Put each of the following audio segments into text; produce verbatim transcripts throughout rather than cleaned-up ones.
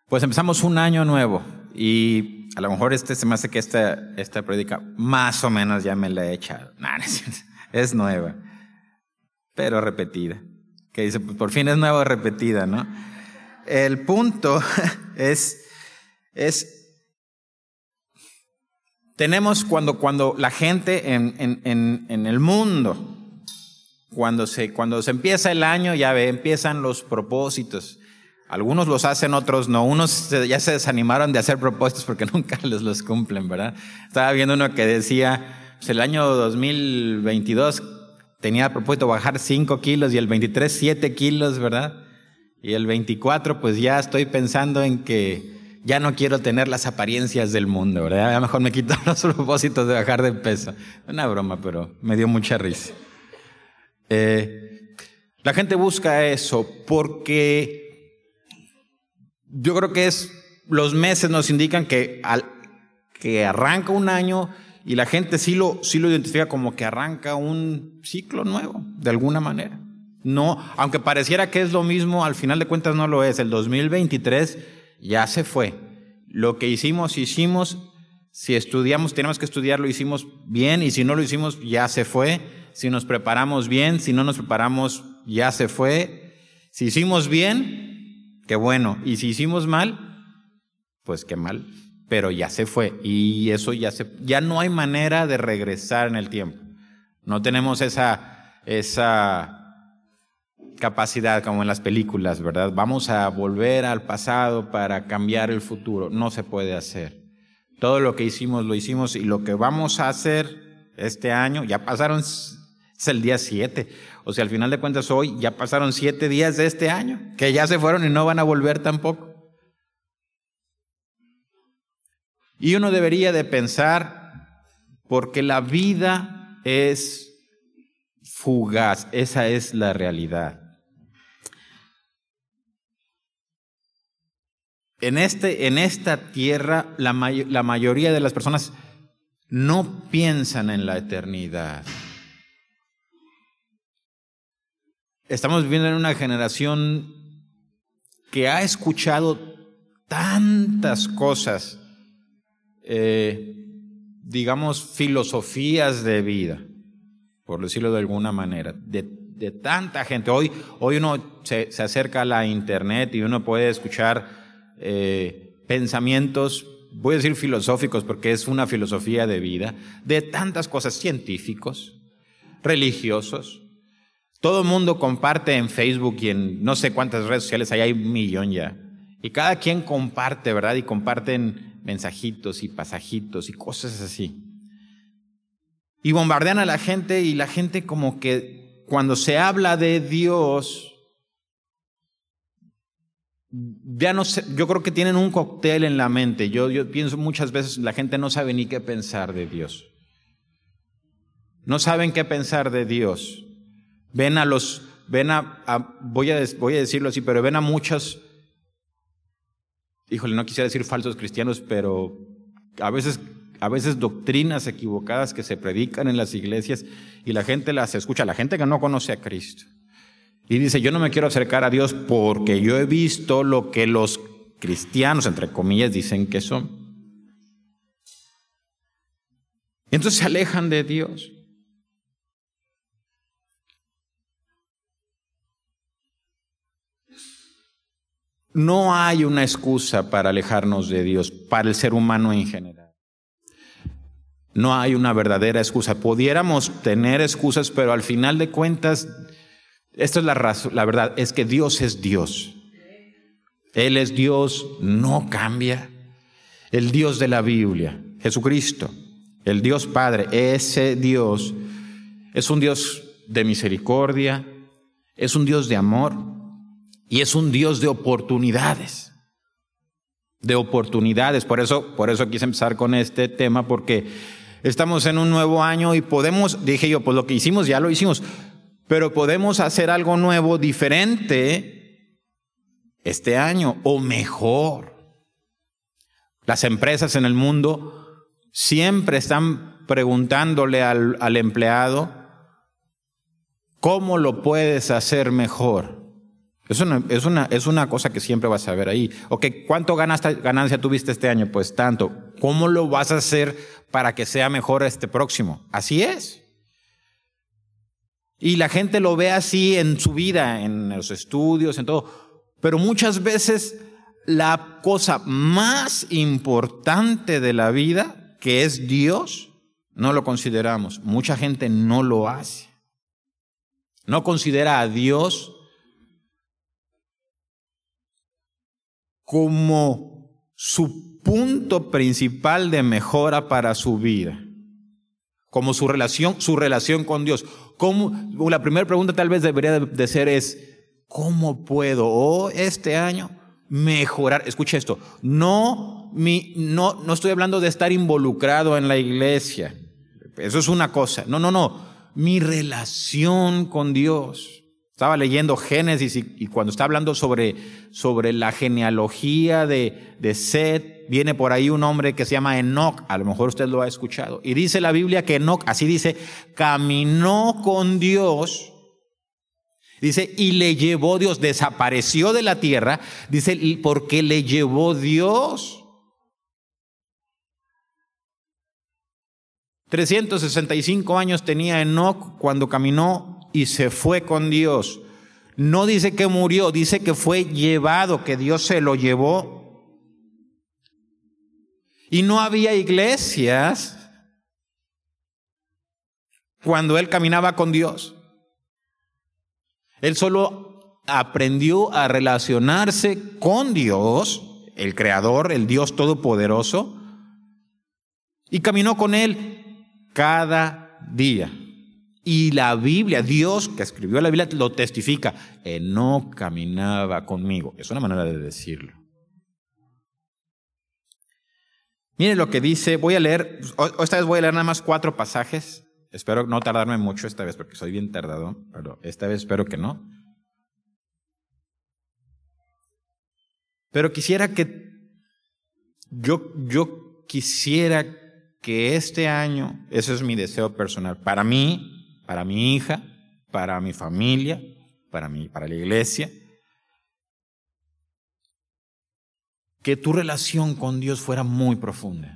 Pues empezamos un año nuevo y a lo mejor este se me hace que esta, esta prédica más o menos ya me la he echado. No, no es, es nueva, pero repetida. Que dice, pues por fin es nueva o repetida, ¿no? El punto es, es tenemos cuando, cuando la gente en, en, en, en el mundo, cuando se, cuando se empieza el año, ya ve, empiezan los propósitos. Algunos los hacen, otros no. Unos ya se desanimaron de hacer propósitos porque nunca les los cumplen, ¿verdad? Estaba viendo uno que decía, pues el año dos mil veintidós tenía a propósito bajar cinco kilos y el veintitrés siete kilos, ¿verdad? Y el veinticuatro pues ya estoy pensando en que ya no quiero tener las apariencias del mundo, ¿verdad? Ya mejor me quito los propósitos de bajar de peso. Una broma, pero me dio mucha risa. Eh, la gente busca eso porque yo creo que es, los meses nos indican que, al, que arranca un año y la gente sí lo, sí lo identifica como que arranca un ciclo nuevo, de alguna manera. No, aunque pareciera que es lo mismo, al final de cuentas no lo es. El dos mil veintitrés ya se fue. Lo que hicimos, hicimos. Si estudiamos, tenemos que estudiar, lo hicimos bien, y si no lo hicimos, ya se fue. Si nos preparamos bien, si no nos preparamos, ya se fue. Si hicimos bien, qué bueno, y si hicimos mal, pues qué mal, pero ya se fue, y eso ya se, ya no hay manera de regresar en el tiempo. No tenemos esa, esa capacidad como en las películas, ¿verdad? Vamos a volver al pasado para cambiar el futuro. No se puede hacer. Todo lo que hicimos, lo hicimos, y lo que vamos a hacer este año, ya pasaron, es el día siete. O sea, al final de cuentas hoy ya pasaron siete días de este año, que ya se fueron y no van a volver tampoco. Y uno debería de pensar, porque la vida es fugaz, esa es la realidad. En, este, en esta tierra, la, may- la mayoría de las personas no piensan en la eternidad. Estamos viviendo en una generación que ha escuchado tantas cosas, eh, digamos, filosofías de vida, por decirlo de alguna manera, de, de tanta gente. Hoy, hoy uno se, se acerca a la internet y uno puede escuchar eh, pensamientos, voy a decir filosóficos porque es una filosofía de vida, de tantas cosas, científicos, religiosos. Todo el mundo comparte en Facebook y en no sé cuántas redes sociales, ahí hay un millón ya. Y cada quien comparte, ¿verdad? Y comparten mensajitos y pasajitos y cosas así. Y bombardean a la gente, y la gente como que cuando se habla de Dios, ya no sé, yo creo que tienen un cóctel en la mente. Yo, yo pienso muchas veces la gente no sabe ni qué pensar de Dios. No saben qué pensar de Dios. Ven a los, ven a, a voy, a, voy a decirlo así, pero ven a muchos, híjole, no quisiera decir falsos cristianos, pero a veces, a veces doctrinas equivocadas que se predican en las iglesias y la gente las escucha, la gente que no conoce a Cristo. Y dice, yo no me quiero acercar a Dios porque yo he visto lo que los cristianos, entre comillas, dicen que son. Y entonces se alejan de Dios. No hay una excusa para alejarnos de Dios, para el ser humano en general. No hay una verdadera excusa. Pudiéramos tener excusas, pero al final de cuentas, esta es la razón, la verdad, es que Dios es Dios. Él es Dios, no cambia. El Dios de la Biblia, Jesucristo, el Dios Padre, ese Dios es un Dios de misericordia, es un Dios de amor. Y es un Dios de oportunidades, de oportunidades. Por eso, por eso quise empezar con este tema, porque estamos en un nuevo año y podemos, dije yo, pues lo que hicimos ya lo hicimos, pero podemos hacer algo nuevo, diferente este año, o mejor. Las empresas en el mundo siempre están preguntándole al, al empleado, ¿cómo lo puedes hacer mejor? Es una, es una, es una cosa que siempre vas a ver ahí. Ok, ¿cuánto ganaste, ganancia tuviste este año? Pues tanto. ¿Cómo lo vas a hacer para que sea mejor este próximo? Así es. Y la gente lo ve así en su vida, en los estudios, en todo. Pero muchas veces la cosa más importante de la vida, que es Dios, no lo consideramos. Mucha gente no lo hace. No considera a Dios como su punto principal de mejora para su vida, como su relación, su relación con Dios. ¿Cómo? La primera pregunta tal vez debería de ser es, ¿cómo puedo oh, este año mejorar? Escucha esto, no, mi, no, no estoy hablando de estar involucrado en la iglesia, eso es una cosa, no, no, no, mi relación con Dios. Estaba leyendo Génesis y, y cuando está hablando sobre, sobre la genealogía de, de Set, viene por ahí un hombre que se llama Enoc, a lo mejor usted lo ha escuchado, y dice la Biblia que Enoc, así dice, caminó con Dios, dice, y le llevó Dios, desapareció de la tierra, dice, porque le llevó Dios. trescientos sesenta y cinco años tenía Enoc cuando caminó y se fue con Dios. No dice que murió, dice que fue llevado, que Dios se lo llevó. Y no había iglesias cuando él caminaba con Dios. Él solo aprendió a relacionarse con Dios, el Creador, el Dios Todopoderoso, y caminó con él cada día. Y la Biblia, Dios que escribió la Biblia lo testifica, Enoc caminaba conmigo. Es una manera de decirlo. Miren lo que dice, voy a leer, esta vez voy a leer nada más cuatro pasajes. Espero no tardarme mucho esta vez porque soy bien tardado, pero esta vez espero que no. Pero quisiera que, yo, yo quisiera que este año, ese es mi deseo personal, para mí, para mi hija, para mi familia, para mí, para la iglesia, que tu relación con Dios fuera muy profunda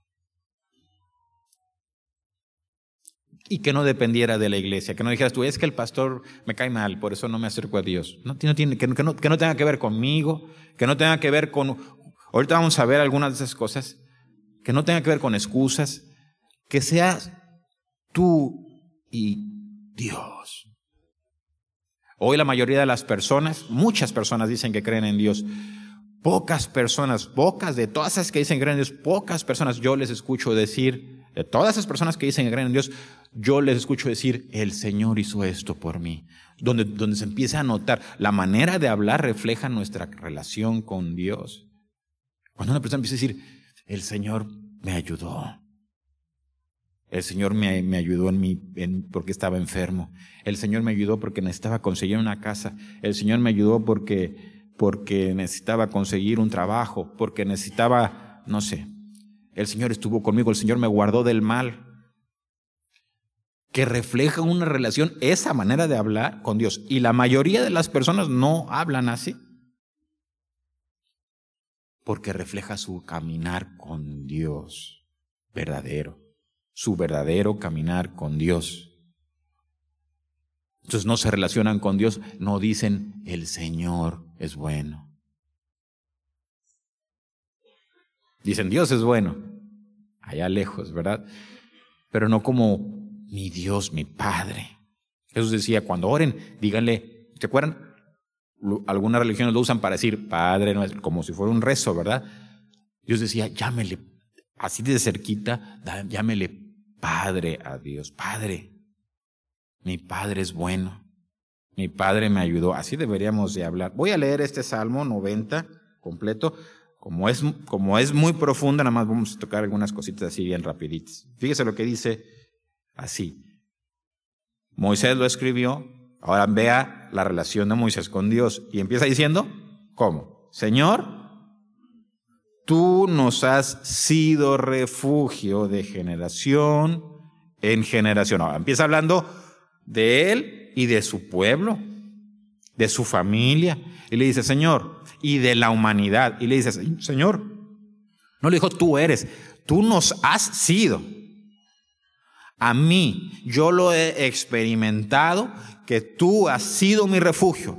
y que no dependiera de la iglesia, que no dijeras tú, es que el pastor me cae mal, por eso no me acerco a Dios. No, no tiene, que, que, no, que no tenga que ver conmigo, que no tenga que ver con, ahorita vamos a ver algunas de esas cosas, que no tenga que ver con excusas, que seas tú y Dios. Hoy la mayoría de las personas, muchas personas dicen que creen en Dios. Pocas personas, pocas de todas esas que dicen que creen en Dios, pocas personas yo les escucho decir, de todas esas personas que dicen que creen en Dios, yo les escucho decir, el Señor hizo esto por mí. Donde, donde se empieza a notar, la manera de hablar refleja nuestra relación con Dios. Cuando una persona empieza a decir, el Señor me ayudó. El Señor me, me ayudó en mi, en, porque estaba enfermo. El Señor me ayudó porque necesitaba conseguir una casa. El Señor me ayudó porque, porque necesitaba conseguir un trabajo, porque necesitaba, no sé. El Señor estuvo conmigo, el Señor me guardó del mal. Que refleja una relación, esa manera de hablar con Dios. Y la mayoría de las personas no hablan así. Porque refleja su caminar con Dios verdadero. Su verdadero caminar con Dios. Entonces no se relacionan con Dios, no dicen, el Señor es bueno. Dicen, Dios es bueno, allá lejos, ¿verdad? Pero no como mi Dios, mi Padre. Jesús decía, cuando oren, díganle, ¿se acuerdan? Algunas religiones lo usan para decir, Padre nuestro, como si fuera un rezo, ¿verdad? Dios decía, llámele, así de cerquita, llámele Padre a Dios. Padre, mi Padre es bueno, mi Padre me ayudó. Así deberíamos de hablar. Voy a leer este Salmo noventa completo. Como es, como es muy profunda, nada más vamos a tocar algunas cositas así bien rapiditas. Fíjese lo que dice así. Moisés lo escribió, ahora vea la relación de Moisés con Dios. Y empieza diciendo, ¿cómo? Señor, tú nos has sido refugio de generación en generación. Ahora empieza hablando de él y de su pueblo. de su familia. Y le dice, Señor, y de la humanidad. Y le dice, Señor, no le dijo tú eres, tú nos has sido. A mí, yo lo he experimentado, que tú has sido mi refugio.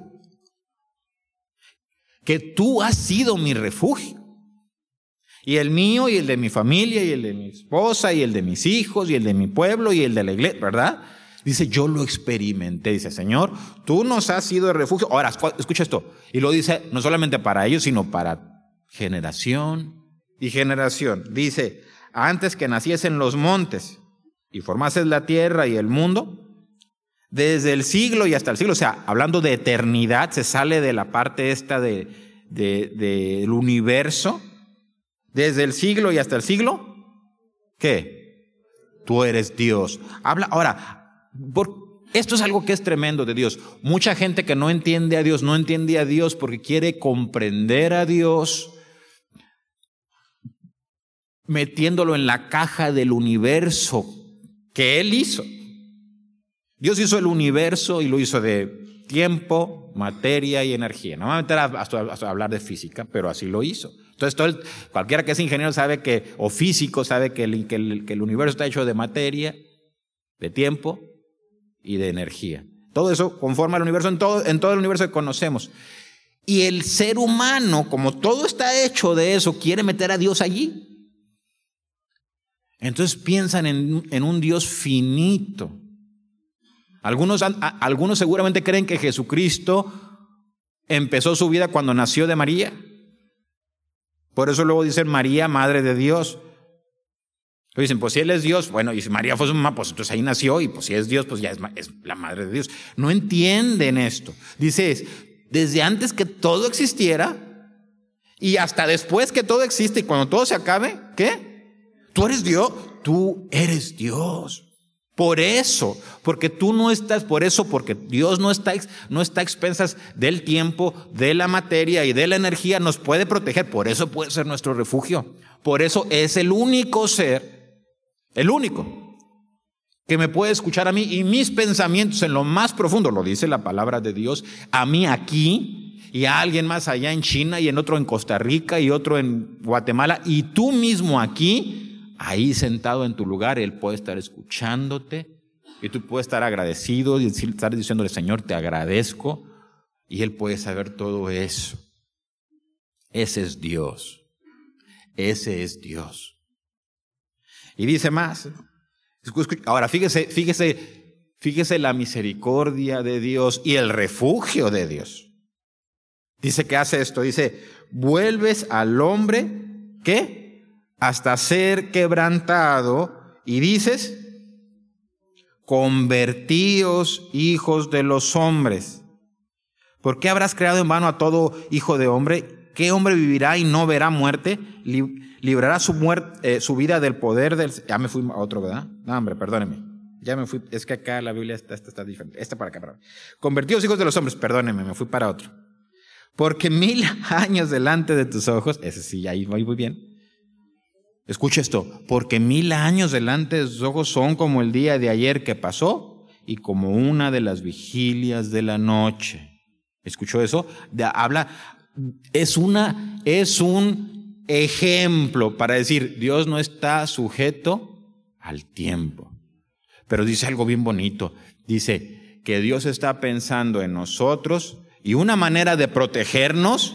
Que tú has sido mi refugio. Y el mío, y el de mi familia, y el de mi esposa, y el de mis hijos, y el de mi pueblo, y el de la iglesia, ¿verdad? Dice, yo lo experimenté. Dice, Señor, tú nos has sido de refugio. Ahora, escucha esto. Y lo dice no solamente para ellos, sino para generación y generación. Dice, antes que naciesen los montes y formases la tierra y el mundo, desde el siglo y hasta el siglo, o sea, hablando de eternidad, se sale de la parte esta de, de, de, del universo. Desde el siglo y hasta el siglo, ¿qué? Tú eres Dios. Habla, ahora, por, esto es algo que es tremendo de Dios. Mucha gente que no entiende a Dios, no entiende a Dios porque quiere comprender a Dios metiéndolo en la caja del universo que Él hizo. Dios hizo el universo y lo hizo de tiempo, materia y energía. No me voy a meter a, a, a hablar de física, pero así lo hizo. Entonces, todo el, cualquiera que es ingeniero sabe que, o físico sabe que el, que, el, que el universo está hecho de materia, de tiempo y de energía. Todo eso conforma el universo en todo, en todo el universo que conocemos. Y el ser humano, como todo está hecho de eso, quiere meter a Dios allí. Entonces piensan en, en un Dios finito. Algunos, algunos seguramente creen que Jesucristo empezó su vida cuando nació de María. Por eso luego dicen María, Madre de Dios. Luego dicen, pues si Él es Dios, bueno, y si María fue su mamá, pues entonces ahí nació, y pues si es Dios, pues ya es, es la Madre de Dios. No entienden esto. Dice, desde antes que todo existiera, y hasta después que todo existe, y cuando todo se acabe, ¿qué? Tú eres Dios, tú eres Dios. Por eso, porque tú no estás, por eso, porque Dios no está, no está a expensas del tiempo, de la materia y de la energía, nos puede proteger, por eso puede ser nuestro refugio. Por eso es el único ser, el único, que me puede escuchar a mí y mis pensamientos en lo más profundo, lo dice la palabra de Dios, a mí aquí y a alguien más allá en China y en otro en Costa Rica y otro en Guatemala y tú mismo aquí. Ahí sentado en tu lugar, Él puede estar escuchándote y tú puedes estar agradecido y estar diciéndole, Señor, te agradezco, y Él puede saber todo eso. Ese es Dios. Ese es Dios. Y dice más. Ahora, fíjese, fíjese, fíjese la misericordia de Dios y el refugio de Dios. Dice que hace esto, dice, vuelves al hombre, ¿qué? Hasta ser quebrantado, y dices, convertíos hijos de los hombres. ¿Por qué habrás creado en vano a todo hijo de hombre? ¿Qué hombre vivirá y no verá muerte? ¿Librará su, muerte, eh, su vida del poder del...? Ya me fui a otro, ¿verdad? No, hombre, perdóneme. Ya me fui, es que acá la Biblia está, está, está diferente. Esta para acá, perdón. Convertíos hijos de los hombres, perdóneme, me fui para otro. Porque mil años delante de tus ojos, ese sí, ahí voy muy bien. Escucha esto, porque mil años delante de sus ojos son como el día de ayer que pasó y como una de las vigilias de la noche. ¿Escuchó eso? De, habla, es una, es un ejemplo para decir, Dios no está sujeto al tiempo. Pero dice algo bien bonito, dice que Dios está pensando en nosotros y una manera de protegernos,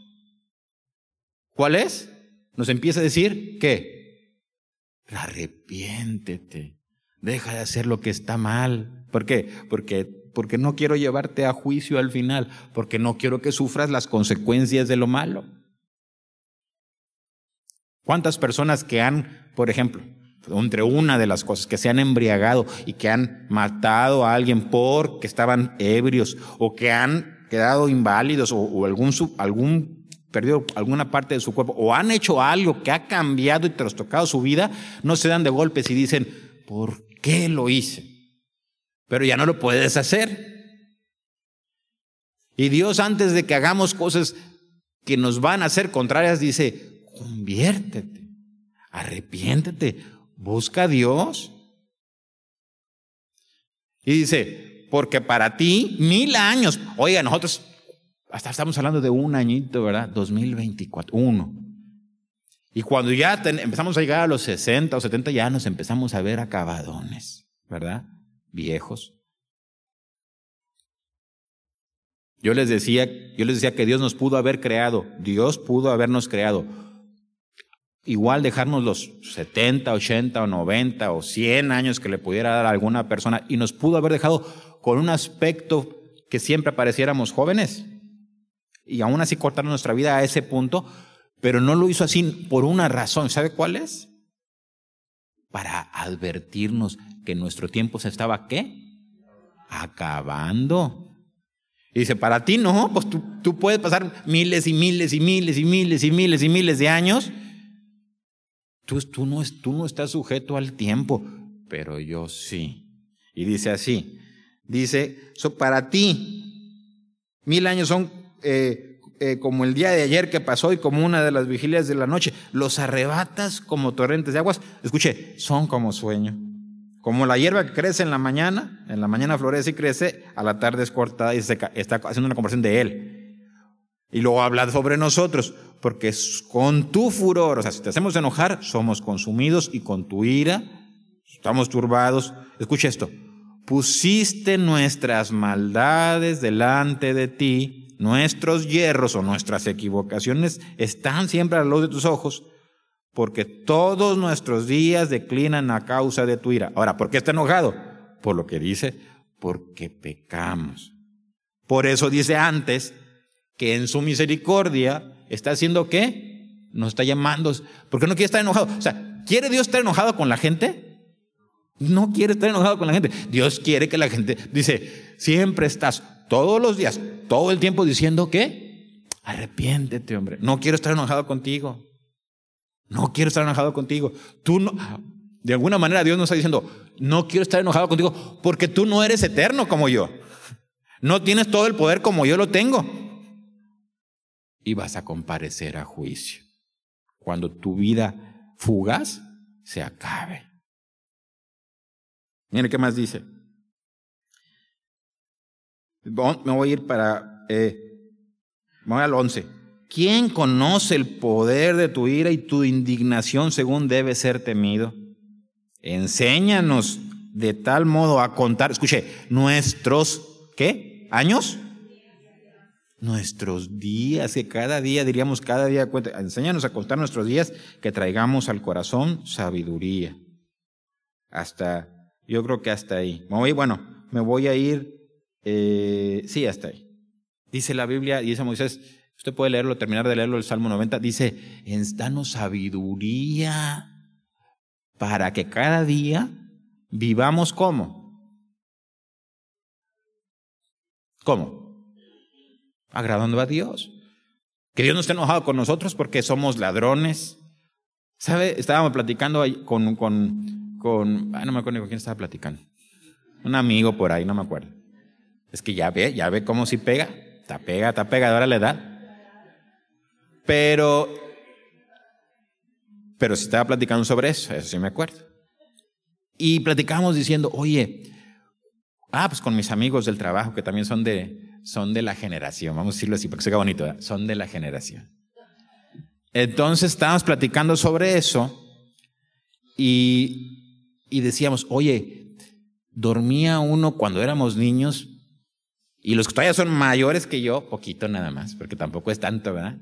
¿cuál es? Nos empieza a decir, ¿qué? Arrepiéntete, deja de hacer lo que está mal. ¿Por qué? Porque, porque no quiero llevarte a juicio al final, porque no quiero que sufras las consecuencias de lo malo. ¿Cuántas personas que han, por ejemplo, entre una de las cosas, que se han embriagado y que han matado a alguien porque estaban ebrios, o que han quedado inválidos, o, o algún, algún perdido alguna parte de su cuerpo, o han hecho algo que ha cambiado y trastocado su vida, no se dan de golpes y dicen, ¿por qué lo hice? Pero ya no lo puedes hacer. Y Dios, antes de que hagamos cosas que nos van a hacer contrarias, dice, conviértete, arrepiéntete, busca a Dios. Y dice, porque para ti mil años, oiga, nosotros hasta estamos hablando de un añito, ¿verdad? dos mil veinticuatro, uno. Y cuando ya ten, empezamos a llegar a los sesenta o setenta, ya nos empezamos a ver acabadones, ¿verdad? Viejos. Yo les decía, yo les decía que Dios nos pudo haber creado, Dios pudo habernos creado. Igual dejarnos los setenta, ochenta o noventa o cien años que le pudiera dar a alguna persona, y nos pudo haber dejado con un aspecto que siempre pareciéramos jóvenes, y aún así cortar nuestra vida a ese punto, pero no lo hizo así por una razón. ¿Sabe cuál es? Para advertirnos que nuestro tiempo se estaba, ¿qué? Acabando. Y dice, para ti no, pues tú, tú puedes pasar miles y miles y miles y miles y miles y miles de años. Tú, tú, no, tú no estás sujeto al tiempo, pero yo sí. Y dice así, dice, so, para ti, mil años son eh, eh, como el día de ayer que pasó y como una de las vigilias de la noche. Los arrebatas como torrentes de aguas. Escuche, son como sueño. Como la hierba que crece en la mañana, en la mañana florece y crece, a la tarde es cortada y se, está haciendo una comparación de él. Y luego habla sobre nosotros, porque con tu furor, o sea, si te hacemos enojar, somos consumidos, y con tu ira, estamos turbados. Escucha esto, pusiste nuestras maldades delante de ti, nuestros hierros o nuestras equivocaciones están siempre a la luz de tus ojos, porque todos nuestros días declinan a causa de tu ira. Ahora, ¿por qué está enojado? Por lo que dice, porque pecamos. Por eso dice antes que en su misericordia está haciendo ¿qué? Nos está llamando. ¿Por qué no quiere estar enojado? O sea, ¿quiere Dios estar enojado con la gente? No quiere estar enojado con la gente. Dios quiere que la gente, dice, siempre estás todos los días, todo el tiempo diciendo ¿qué? Arrepiéntete, hombre. No quiero estar enojado contigo. No quiero estar enojado contigo. Tú no, de alguna manera Dios nos está diciendo, no quiero estar enojado contigo porque tú no eres eterno como yo. No tienes todo el poder como yo lo tengo. Y vas a comparecer a juicio cuando tu vida fugaz se acabe. Mire qué más dice. Me voy a ir para, eh, voy al once. ¿Quién conoce el poder de tu ira y tu indignación según debe ser temido? Enséñanos de tal modo a contar, escuche, nuestros, ¿qué? ¿Años? Nuestros días, que cada día, diríamos cada día, cuenta, enséñanos a contar nuestros días, que traigamos al corazón sabiduría. Hasta, yo creo que hasta ahí. Me voy, bueno, me voy a ir, eh, sí, hasta ahí. Dice la Biblia, y dice Moisés, usted puede leerlo, terminar de leerlo, el Salmo noventa, dice, danos sabiduría para que cada día vivamos ¿cómo? ¿Cómo? Agradando a Dios. Que Dios no esté enojado con nosotros porque somos ladrones. ¿Sabe? Estábamos platicando con, con, con, ah, no me acuerdo con quién estaba platicando. Un amigo por ahí, no me acuerdo. Es que ya ve, ya ve cómo si pega. Está pega, está pega, ahora la edad. Pero, pero sí estaba platicando sobre eso, eso sí me acuerdo. Y platicábamos diciendo, oye, ah, pues con mis amigos del trabajo que también son de, son de la generación, vamos a decirlo así, porque se queda bonito, ¿verdad? Son de la generación. Entonces estábamos platicando sobre eso y, y decíamos, oye, dormía uno cuando éramos niños, y los que todavía son mayores que yo, poquito nada más, porque tampoco es tanto, ¿verdad?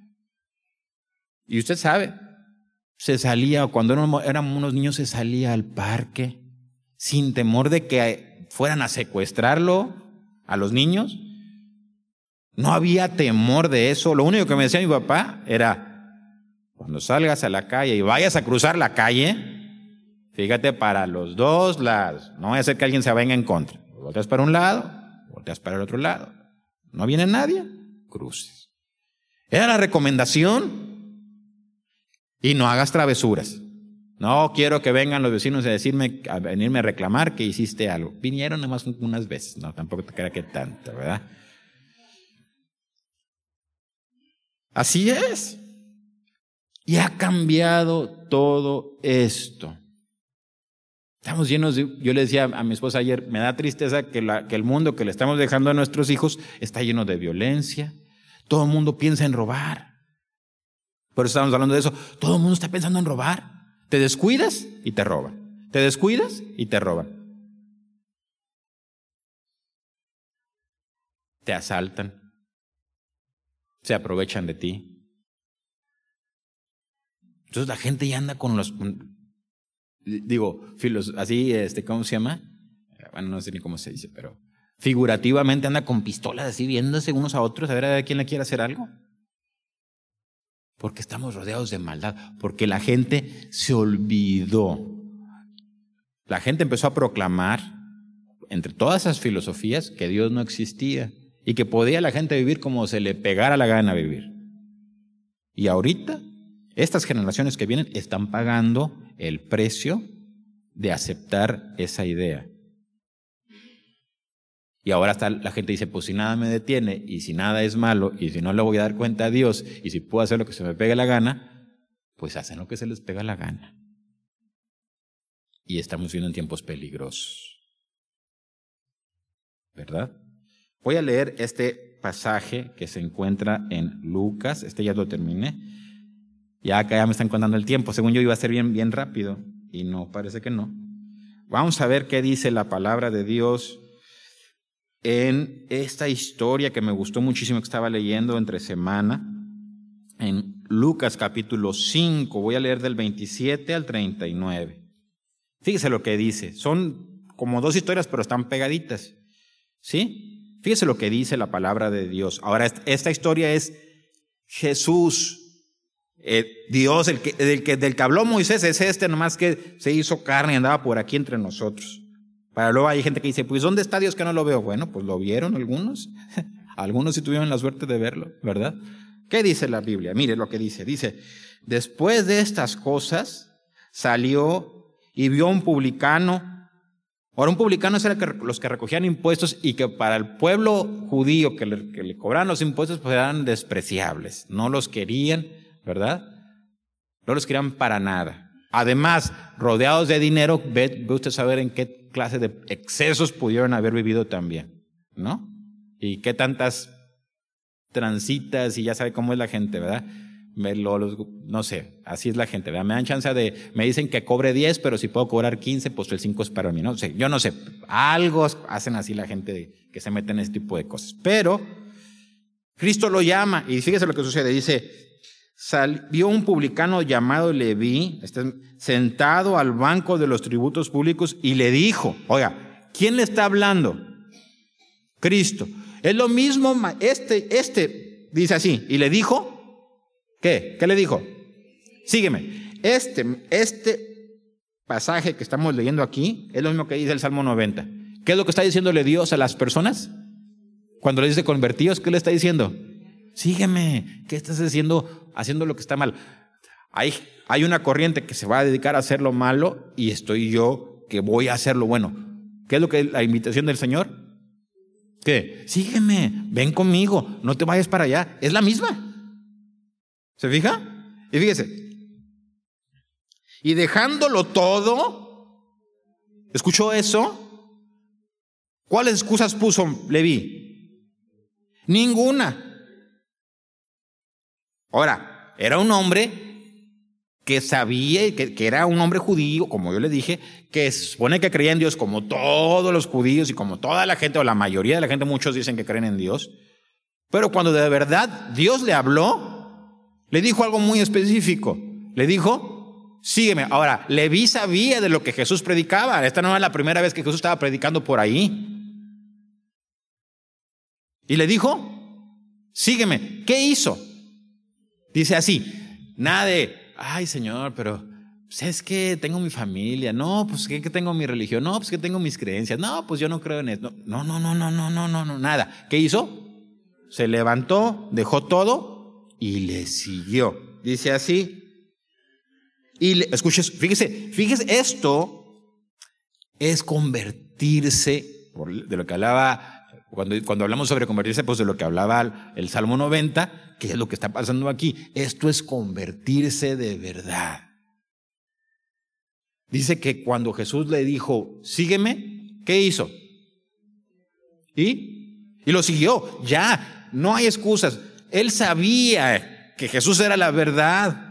Y usted sabe, se salía, cuando éramos unos niños, se salía al parque sin temor de que fueran a secuestrarlo a los niños. No había temor de eso. Lo único que me decía mi papá era, cuando salgas a la calle y vayas a cruzar la calle, fíjate para los dos lados. No vaya a ser que alguien se venga en contra. Volteas para un lado, volteas para el otro lado. No viene nadie, cruces. Era la recomendación. Y no hagas travesuras. No quiero que vengan los vecinos a decirme, a venirme a reclamar que hiciste algo. Vinieron nomás unas veces, no, tampoco te crea que tanto, ¿verdad? Así es. Y ha cambiado todo esto. Estamos llenos de, yo le decía a mi esposa ayer, me da tristeza que, la, que el mundo que le estamos dejando a nuestros hijos está lleno de violencia. Todo el mundo piensa en robar. Por eso estamos hablando de eso. Todo el mundo está pensando en robar. Te descuidas y te roban. Te descuidas y te roban. Te asaltan. Se aprovechan de ti. Entonces la gente ya anda con los... Digo, filos, así, este, ¿cómo se llama? Bueno, no sé ni cómo se dice, pero figurativamente anda con pistolas así viéndose unos a otros a ver a quién le quiere hacer algo. Porque estamos rodeados de maldad, porque la gente se olvidó. La gente empezó a proclamar, entre todas esas filosofías, que Dios no existía y que podía la gente vivir como se le pegara la gana vivir. Y ahorita, estas generaciones que vienen están pagando el precio de aceptar esa idea. Y ahora está, la gente dice, pues si nada me detiene, y si nada es malo, y si no le voy a dar cuenta a Dios, y si puedo hacer lo que se me pegue la gana, pues hacen lo que se les pega la gana. Y estamos viviendo en tiempos peligrosos. ¿Verdad? Voy a leer este pasaje que se encuentra en Lucas, este ya lo terminé. Ya acá ya me están contando el tiempo, según yo iba a ser bien, bien rápido, y no, parece que no. Vamos a ver qué dice la palabra de Dios en esta historia que me gustó muchísimo, que estaba leyendo entre semana, en Lucas capítulo cinco, voy a leer del veintisiete al treinta y nueve. Fíjese lo que dice, son como dos historias, pero están pegaditas, ¿sí? Fíjese lo que dice la palabra de Dios. Ahora, esta historia es Jesús, Eh, Dios, el que, del, que, del que habló Moisés, es este, nomás que se hizo carne y andaba por aquí entre nosotros. Para luego hay gente que dice, pues ¿dónde está Dios que no lo veo? Bueno, pues lo vieron algunos, algunos sí tuvieron la suerte de verlo, ¿verdad? ¿Qué dice la Biblia? Mire lo que dice, dice, después de estas cosas salió y vio un publicano. Ahora un publicano era que, los que recogían impuestos y que para el pueblo judío que le, que le cobraban los impuestos pues eran despreciables, no los querían, ¿verdad? No los querían para nada. Además, rodeados de dinero, ve, ve usted saber en qué clase de excesos pudieron haber vivido también, ¿no? Y qué tantas transitas, y ya sabe cómo es la gente, ¿verdad? Me lo, los, no sé, así es la gente, ¿verdad? Me dan chance de, me dicen que cobre diez, pero si puedo cobrar quince, pues el cinco es para mí, no sé, yo no sé, algo hacen así la gente de, que se mete en ese tipo de cosas. Pero Cristo lo llama, y fíjese lo que sucede, dice... Sal, vio un publicano llamado Leví, está sentado al banco de los tributos públicos y le dijo, oiga, ¿quién le está hablando? Cristo. Es lo mismo, este, este, dice así, y le dijo, ¿qué? ¿Qué le dijo? Sígueme. Este, este pasaje que estamos leyendo aquí es lo mismo que dice el Salmo noventa. ¿Qué es lo que está diciéndole Dios a las personas? Cuando le dice convertidos, ¿qué le está diciendo? Sígueme, ¿qué estás haciendo? Haciendo lo que está mal. Hay, hay una corriente que se va a dedicar a hacer lo malo y estoy yo que voy a hacer lo bueno. ¿Qué es lo que es la invitación del Señor? ¿Qué? Sígueme, ven conmigo, no te vayas para allá. Es la misma. ¿Se fija? Y fíjese. Y dejándolo todo, ¿escuchó eso? ¿Cuáles excusas puso Leví? Ninguna. Ahora, era un hombre que sabía, que, que era un hombre judío, como yo le dije, que se supone que creía en Dios como todos los judíos y como toda la gente, o la mayoría de la gente, muchos dicen que creen en Dios. Pero cuando de verdad Dios le habló, le dijo algo muy específico. Le dijo, sígueme. Ahora, Leví sabía de lo que Jesús predicaba. Esta no era la primera vez que Jesús estaba predicando por ahí. Y le dijo, sígueme. ¿Qué hizo? Dice así, nada de, ay Señor, pero pues es que tengo mi familia, no, pues que, que tengo mi religión, no, pues que tengo mis creencias, no, pues yo no creo en esto, no, no, no, no, no, no, no, no, nada. ¿Qué hizo? Se levantó, dejó todo y le siguió. Dice así, y le, escuche, fíjese, fíjese, esto es convertirse, de lo que hablaba... Cuando, cuando hablamos sobre convertirse, pues de lo que hablaba el Salmo noventa, que es lo que está pasando aquí. Esto es convertirse de verdad. Dice que cuando Jesús le dijo, sígueme, ¿qué hizo? ¿Y? Y lo siguió. Ya, no hay excusas. Él sabía que Jesús era la verdad.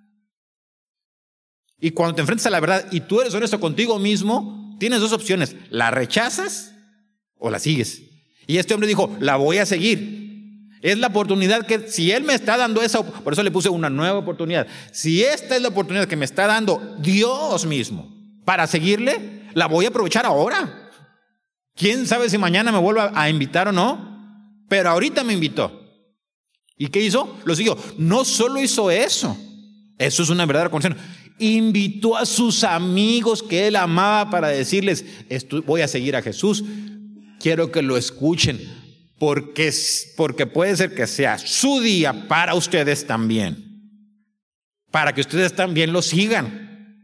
Y cuando te enfrentas a la verdad y tú eres honesto contigo mismo, tienes dos opciones. ¿La rechazas o la sigues? Y este hombre dijo, la voy a seguir. Es la oportunidad que, si Él me está dando esa, por eso le puse una nueva oportunidad. Si esta es la oportunidad que me está dando Dios mismo para seguirle, la voy a aprovechar ahora. ¿Quién sabe si mañana me vuelva a invitar o no? Pero ahorita me invitó. ¿Y qué hizo? Lo siguió. No solo hizo eso. Eso es una verdadera conversión. Invitó a sus amigos que él amaba para decirles, voy a seguir a Jesús, quiero que lo escuchen, porque, porque puede ser que sea su día para ustedes también, para que ustedes también lo sigan.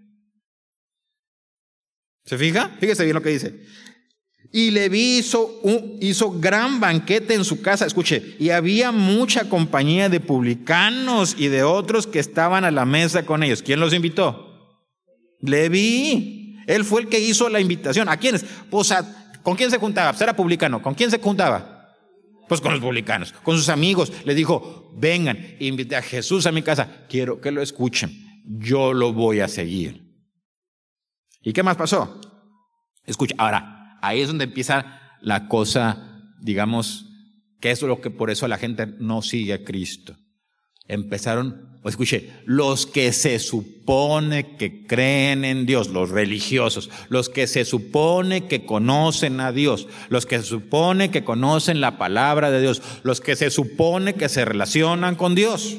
¿Se fija? Fíjese bien lo que dice. Y Leví hizo, un, hizo gran banquete en su casa, escuche, y había mucha compañía de publicanos y de otros que estaban a la mesa con ellos. ¿Quién los invitó? Leví. Él fue el que hizo la invitación. ¿A quiénes? Pues a, ¿con quién se juntaba? Pues era publicano. ¿Con quién se juntaba? Pues con los publicanos, con sus amigos. Le dijo, vengan, invité a Jesús a mi casa, quiero que lo escuchen, yo lo voy a seguir. ¿Y qué más pasó? Escucha, ahora, ahí es donde empieza la cosa, digamos, que eso es lo que por eso la gente no sigue a Cristo. Empezaron, pues escuche, los que se supone que creen en Dios, los religiosos, los que se supone que conocen a Dios, los que se supone que conocen la palabra de Dios, los que se supone que se relacionan con Dios.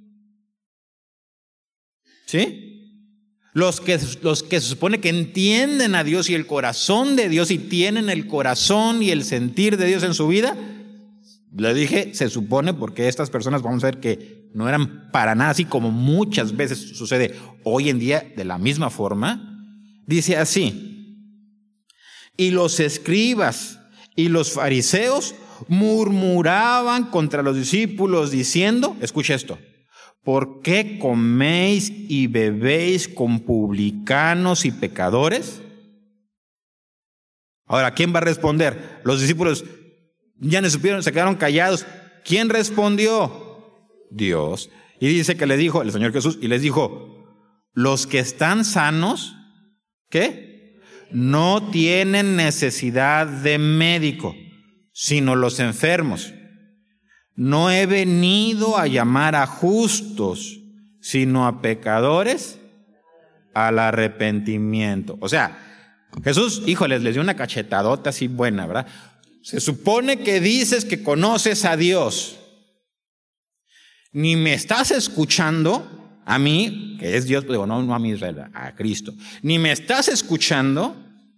¿Sí? Los que, los que se supone que entienden a Dios y el corazón de Dios y tienen el corazón y el sentir de Dios en su vida, le dije, se supone, porque estas personas vamos a ver que no eran para nada así como muchas veces sucede hoy en día de la misma forma. Dice así, y los escribas y los fariseos murmuraban contra los discípulos diciendo, escucha esto, ¿por qué coméis y bebéis con publicanos y pecadores? Ahora, ¿quién va a responder? Los discípulos ya no supieron, se quedaron callados. ¿Quién respondió? Dios. Y dice que le dijo el Señor Jesús, y les dijo, los que están sanos, ¿qué? No tienen necesidad de médico, sino los enfermos. No he venido a llamar a justos, sino a pecadores al arrepentimiento. O sea, Jesús, híjoles, les dio una cachetadota así buena, ¿verdad? Se supone que dices que conoces a Dios. Ni me estás escuchando a mí, que es Dios, digo, no, no a mí Israel, a Cristo. Ni me estás escuchando,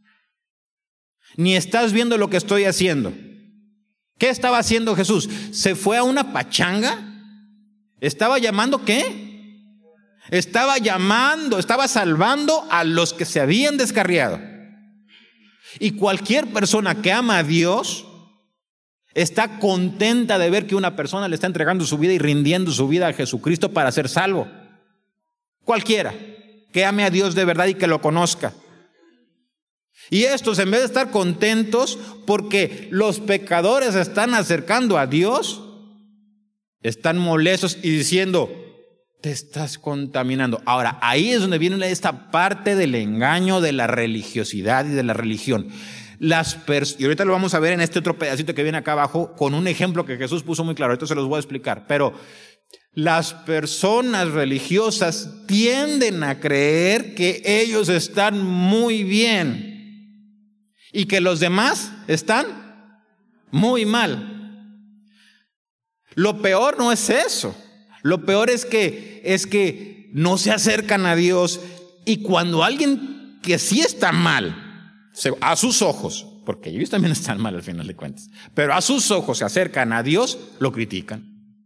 ni estás viendo lo que estoy haciendo. ¿Qué estaba haciendo Jesús? ¿Se fue a una pachanga? ¿Estaba llamando qué? Estaba llamando, estaba salvando a los que se habían descarriado. Y cualquier persona que ama a Dios está contenta de ver que una persona le está entregando su vida y rindiendo su vida a Jesucristo para ser salvo. Cualquiera que ame a Dios de verdad y que lo conozca. Y estos, en vez de estar contentos porque los pecadores se están acercando a Dios, están molestos y diciendo, te estás contaminando. Ahora, ahí es donde viene esta parte del engaño de la religiosidad y de la religión. Las pers- y ahorita lo vamos a ver en este otro pedacito que viene acá abajo con un ejemplo que Jesús puso muy claro. Ahorita se los voy a explicar. Pero las personas religiosas tienden a creer que ellos están muy bien y que los demás están muy mal. Lo peor no es eso. Lo peor es que, es que no se acercan a Dios, y cuando alguien que sí está mal, a sus ojos, porque ellos también están mal al final de cuentas, pero a sus ojos se acercan a Dios, lo critican.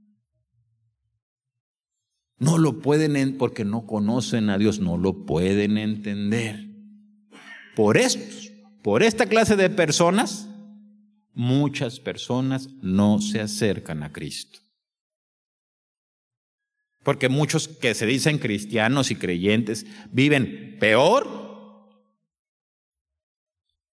No lo pueden, porque no conocen a Dios, no lo pueden entender. Por esto, por esta clase de personas, muchas personas no se acercan a Cristo. Porque muchos que se dicen cristianos y creyentes viven peor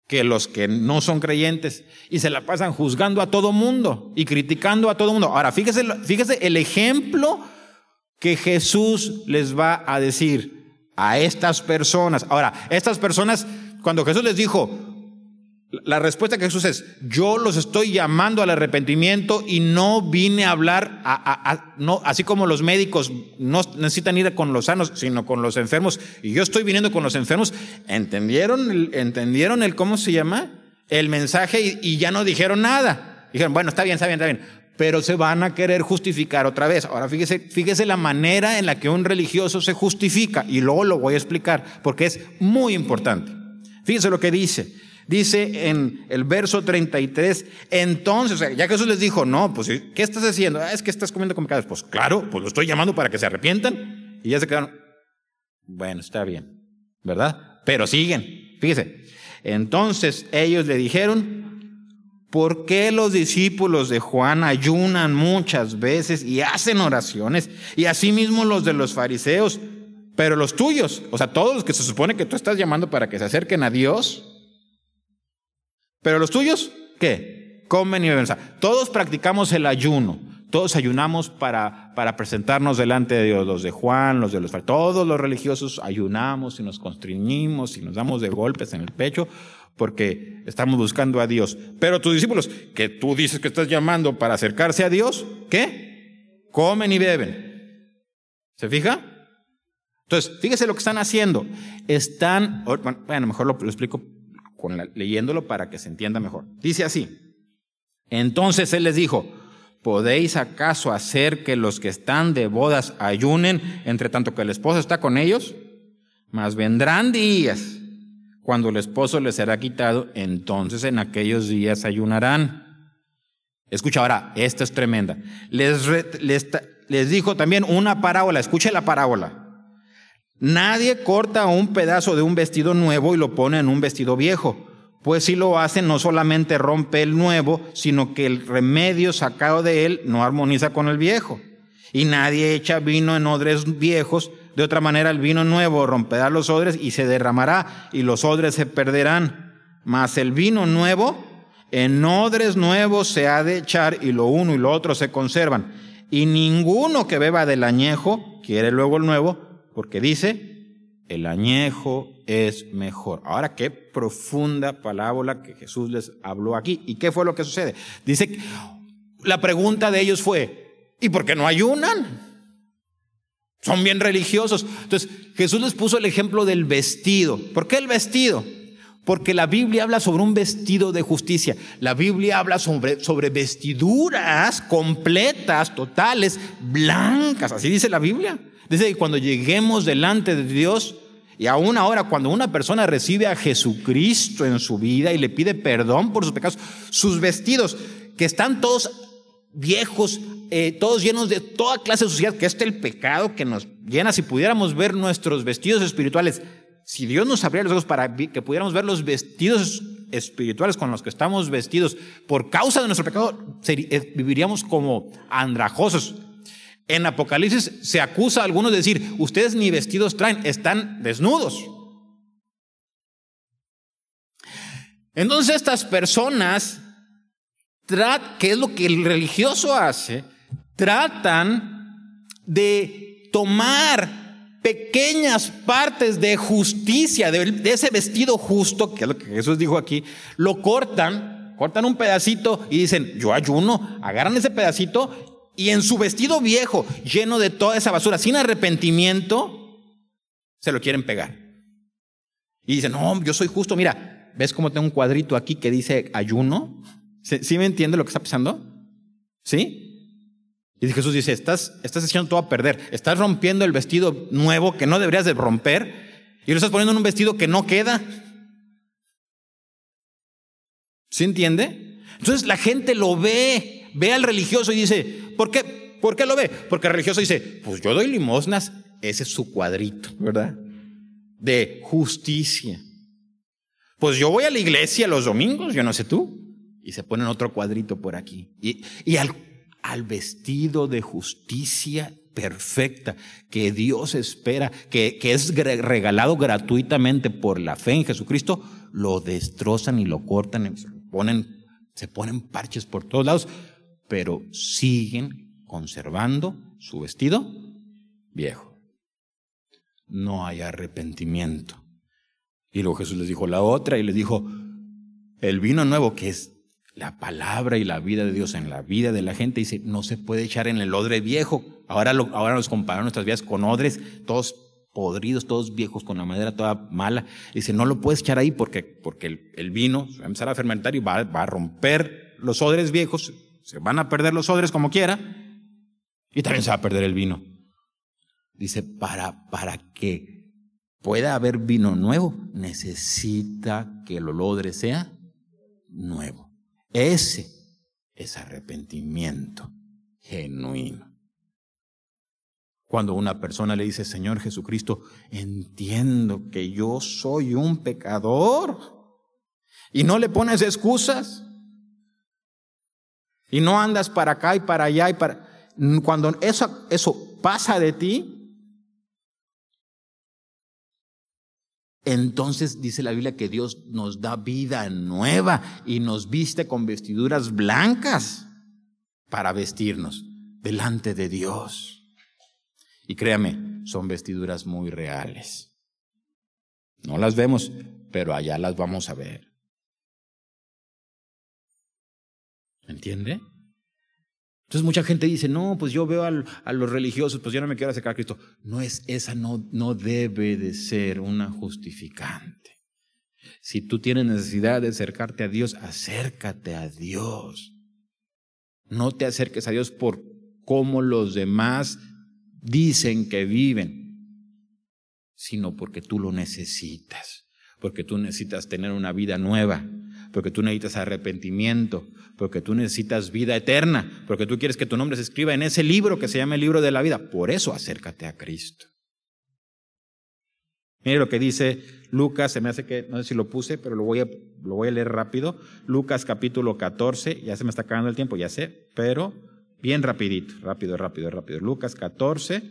que los que no son creyentes y se la pasan juzgando a todo mundo y criticando a todo mundo. Ahora, fíjese, fíjese el ejemplo que Jesús les va a decir a estas personas. Ahora, estas personas, cuando Jesús les dijo, la respuesta que Jesús es, yo los estoy llamando al arrepentimiento y no vine a hablar, a, a, a, no, así como los médicos no necesitan ir con los sanos, sino con los enfermos, y yo estoy viniendo con los enfermos. ¿Entendieron el, entendieron el cómo se llama? El mensaje y, y ya no dijeron nada. Dijeron, bueno, está bien, está bien, está bien, pero se van a querer justificar otra vez. Ahora fíjese, fíjese la manera en la que un religioso se justifica, y luego lo voy a explicar, porque es muy importante. Fíjese lo que dice. Dice en el verso treinta y tres, entonces, o sea, ya Jesús les dijo, no, pues, ¿qué estás haciendo? Ah, es que estás comiendo con pecados. Pues claro, pues lo estoy llamando para que se arrepientan. Y ya se quedaron, bueno, está bien, ¿verdad? Pero siguen, fíjese. Entonces ellos le dijeron, ¿por qué los discípulos de Juan ayunan muchas veces y hacen oraciones? Y asimismo los de los fariseos, pero los tuyos, o sea, todos los que se supone que tú estás llamando para que se acerquen a Dios, pero los tuyos, ¿qué? Comen y beben. O sea, todos practicamos el ayuno. Todos ayunamos para, para presentarnos delante de Dios. Los de Juan, los de los fariseos, todos los religiosos ayunamos y nos constreñimos y nos damos de golpes en el pecho porque estamos buscando a Dios. Pero tus discípulos, que tú dices que estás llamando para acercarse a Dios, ¿qué? Comen y beben. ¿Se fija? Entonces, fíjese lo que están haciendo. Están, bueno, mejor lo, lo explico Con la, leyéndolo para que se entienda mejor. Dice así, entonces él les dijo, ¿podéis acaso hacer que los que están de bodas ayunen entre tanto que el esposo está con ellos? Mas vendrán días cuando el esposo les será quitado, entonces en aquellos días ayunarán. Escucha ahora, esta es tremenda. Les, les, les dijo también una parábola, escuche la parábola. Nadie corta un pedazo de un vestido nuevo y lo pone en un vestido viejo, pues si lo hace no solamente rompe el nuevo, sino que el remedio sacado de él no armoniza con el viejo. Y nadie echa vino en odres viejos, de otra manera el vino nuevo romperá los odres y se derramará, y los odres se perderán. Mas el vino nuevo en odres nuevos se ha de echar, y lo uno y lo otro se conservan. Y ninguno que beba del añejo quiere luego el nuevo, porque dice, el añejo es mejor. Ahora, qué profunda parábola que Jesús les habló aquí. ¿Y qué fue lo que sucede? Dice, la pregunta de ellos fue, ¿y por qué no ayunan? Son bien religiosos. Entonces, Jesús les puso el ejemplo del vestido. ¿Por qué el vestido? Porque la Biblia habla sobre un vestido de justicia. La Biblia habla sobre, sobre vestiduras completas, totales, blancas. Así dice la Biblia. Dice que cuando lleguemos delante de Dios, y aún ahora cuando una persona recibe a Jesucristo en su vida y le pide perdón por sus pecados, sus vestidos, que están todos viejos, eh, todos llenos de toda clase de suciedad, que este es el pecado que nos llena. Si pudiéramos ver nuestros vestidos espirituales, si Dios nos abriera los ojos para que pudiéramos ver los vestidos espirituales con los que estamos vestidos por causa de nuestro pecado, viviríamos como andrajosos. En Apocalipsis se acusa a algunos de decir, ustedes ni vestidos traen, están desnudos. Entonces estas personas, ¿qué es lo que el religioso hace? Tratan de tomar pequeñas partes de justicia, de, de ese vestido justo, que es lo que Jesús dijo aquí, lo cortan, cortan un pedacito y dicen, yo ayuno, agarran ese pedacito y en su vestido viejo, lleno de toda esa basura, sin arrepentimiento, se lo quieren pegar. Y dicen, no, yo soy justo, mira, ¿ves cómo tengo un cuadrito aquí que dice ayuno? ¿Sí, ¿sí me entiende lo que está pasando? ¿Sí? Y Jesús dice, estás, estás haciendo todo a perder, estás rompiendo el vestido nuevo que no deberías de romper y lo estás poniendo en un vestido que no queda. ¿Sí entiende? Entonces la gente lo ve. Ve al religioso y dice, ¿por qué? ¿Por qué lo ve? Porque el religioso dice, pues yo doy limosnas, ese es su cuadrito, ¿verdad? De justicia. Pues yo voy a la iglesia los domingos, yo no sé tú, y se ponen otro cuadrito por aquí. Y, y al, al vestido de justicia perfecta que Dios espera, que, que es regalado gratuitamente por la fe en Jesucristo, lo destrozan y lo cortan, se ponen, se ponen parches por todos lados, pero siguen conservando su vestido viejo. No hay arrepentimiento. Y luego Jesús les dijo la otra y les dijo, el vino nuevo, que es la palabra y la vida de Dios en la vida de la gente, dice, no se puede echar en el odre viejo. Ahora, lo, ahora nos comparan nuestras vidas con odres, todos podridos, todos viejos, con la madera toda mala. Dice, no lo puedes echar ahí porque, porque el, el vino va a empezar a fermentar y va, va a romper los odres viejos, se van a perder los odres como quiera, y también se va a perder el vino. Dice, para, para que pueda haber vino nuevo, necesita que el odre sea nuevo. Ese es arrepentimiento genuino. Cuando una persona le dice, Señor Jesucristo, entiendo que yo soy un pecador, y no le pones excusas, y no andas para acá y para allá y para... Cuando eso, eso pasa de ti, entonces dice la Biblia que Dios nos da vida nueva y nos viste con vestiduras blancas para vestirnos delante de Dios. Y créame, son vestiduras muy reales. No las vemos, pero allá las vamos a ver. ¿Me entiende? Entonces mucha gente dice, no, pues yo veo al, a los religiosos, pues yo no me quiero acercar a Cristo. No es, esa no, no debe de ser una justificante. Si tú tienes necesidad de acercarte a Dios, acércate a Dios. No te acerques a Dios por cómo los demás dicen que viven, sino porque tú lo necesitas, porque tú necesitas tener una vida nueva, porque tú necesitas arrepentimiento, porque tú necesitas vida eterna, porque tú quieres que tu nombre se escriba en ese libro que se llama el libro de la vida. Por eso acércate a Cristo. Mire lo que dice Lucas, se me hace que, no sé si lo puse, pero lo voy a, lo voy a leer rápido. Lucas capítulo catorce, ya se me está acabando el tiempo, ya sé, pero bien rapidito, rápido, rápido, rápido. Lucas catorce,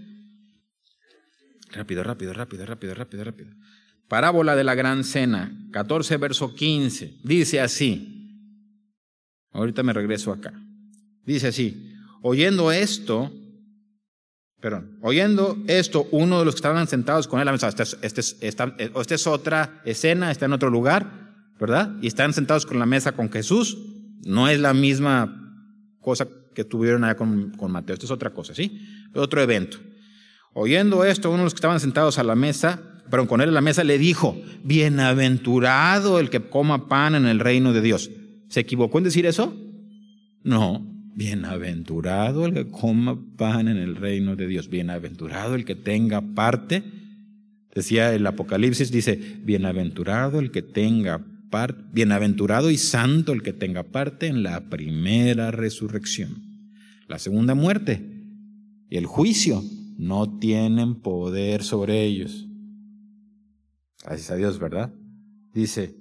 rápido, rápido, rápido, rápido, rápido, rápido. Parábola de la gran cena, catorce verso quince, dice así. Ahorita me regreso acá. Dice así, oyendo esto, perdón, oyendo esto, uno de los que estaban sentados con él a la mesa, esta es, este es, esta, esta es otra escena, está en otro lugar, ¿verdad? Y están sentados con la mesa con Jesús, no es la misma cosa que tuvieron allá con, con Mateo, esto es otra cosa, ¿sí? Otro evento. Oyendo esto, uno de los que estaban sentados a la mesa, perdón, con él a la mesa, le dijo, bienaventurado el que coma pan en el reino de Dios. ¿Se equivocó en decir eso? No, bienaventurado el que coma pan en el reino de Dios, bienaventurado el que tenga parte, decía el Apocalipsis, dice, bienaventurado el que tenga parte, bienaventurado y santo el que tenga parte en la primera resurrección. La segunda muerte y el juicio no tienen poder sobre ellos. Gracias a Dios, ¿verdad? Dice,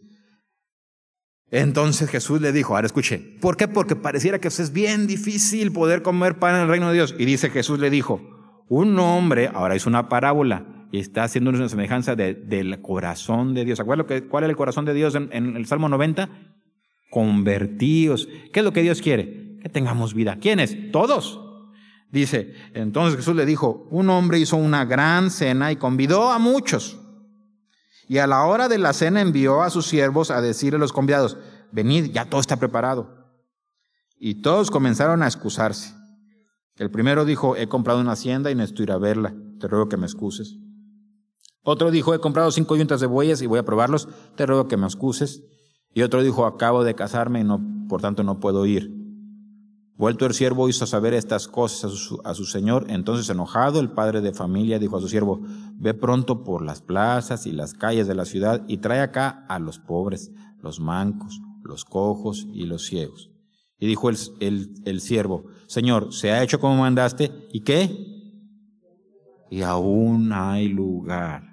entonces Jesús le dijo, ahora escuche, ¿por qué? Porque pareciera que es bien difícil poder comer pan en el reino de Dios. Y dice, Jesús le dijo, un hombre, ahora hizo una parábola, y está haciendo una semejanza de, del corazón de Dios. ¿Se acuerdan que, cuál es el corazón de Dios en, en el Salmo noventa? Convertíos. ¿Qué es lo que Dios quiere? Que tengamos vida. ¿Quiénes? Todos. Dice, entonces Jesús le dijo, un hombre hizo una gran cena y convidó a muchos. Y a la hora de la cena envió a sus siervos a decirle a los convidados, venid, ya todo está preparado. Y todos comenzaron a excusarse. El primero dijo, he comprado una hacienda y necesito ir a verla, te ruego que me excuses. Otro dijo, he comprado cinco yuntas de bueyes y voy a probarlos, te ruego que me excuses. Y otro dijo, acabo de casarme y no, por tanto no puedo ir. Vuelto el siervo hizo saber estas cosas a su, a su señor, entonces enojado el padre de familia dijo a su siervo, ve pronto por las plazas y las calles de la ciudad y trae acá a los pobres, los mancos, los cojos y los ciegos. Y dijo el, el, el siervo, Señor, se ha hecho como mandaste, ¿y qué? Y aún hay lugar.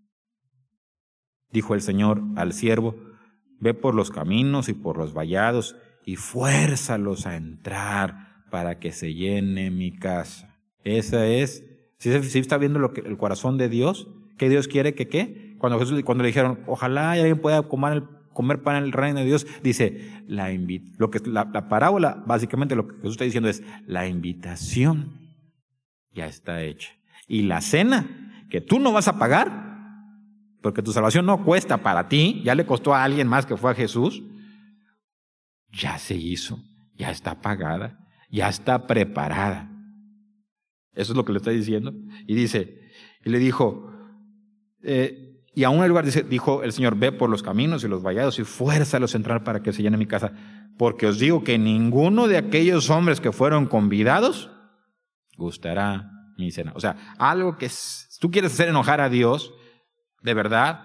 Dijo el Señor al siervo, ve por los caminos y por los vallados, y fuérzalos a entrar para que se llene mi casa. Esa es, ¿sí, sí está viendo lo que, el corazón de Dios? ¿Qué Dios quiere que qué? Cuando Jesús, cuando le dijeron, ojalá alguien pueda comer, el, comer pan en el reino de Dios, dice, la, invi- lo que, la, la parábola, básicamente lo que Jesús está diciendo es, la invitación ya está hecha. Y la cena, que tú no vas a pagar, porque tu salvación no cuesta para ti, ya le costó a alguien más que fue a Jesús, ya se hizo, ya está pagada, ya está preparada. Eso es lo que le está diciendo. Y dice, y le dijo, eh, y a un lugar dice, dijo el Señor, ve por los caminos y los vallados y fuérzalos a entrar para que se llene mi casa, porque os digo que ninguno de aquellos hombres que fueron convidados gustará mi cena. O sea, algo que si tú quieres hacer enojar a Dios, de verdad,